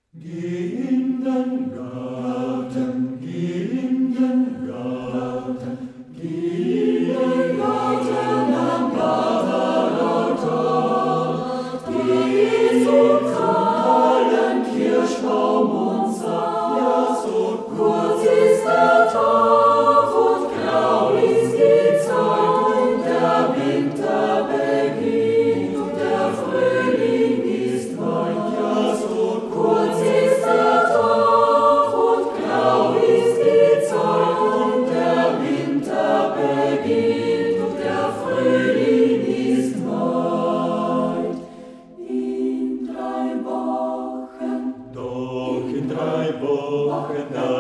Geh in den Garten, geh in den Garten, geh in den Garten am Gartenaltar. Geh zum kahlen Kirschbaum und sag, ja, so kurz ist der Tag und grau ist die Zeit und der Winter beginnt und der Frühling ist weit, ja, so kurz ist der Tag und grau ist die Zeit und der Winter beginnt und der Frühling ist weit. In 3 Wochen, doch in 3 Wochen,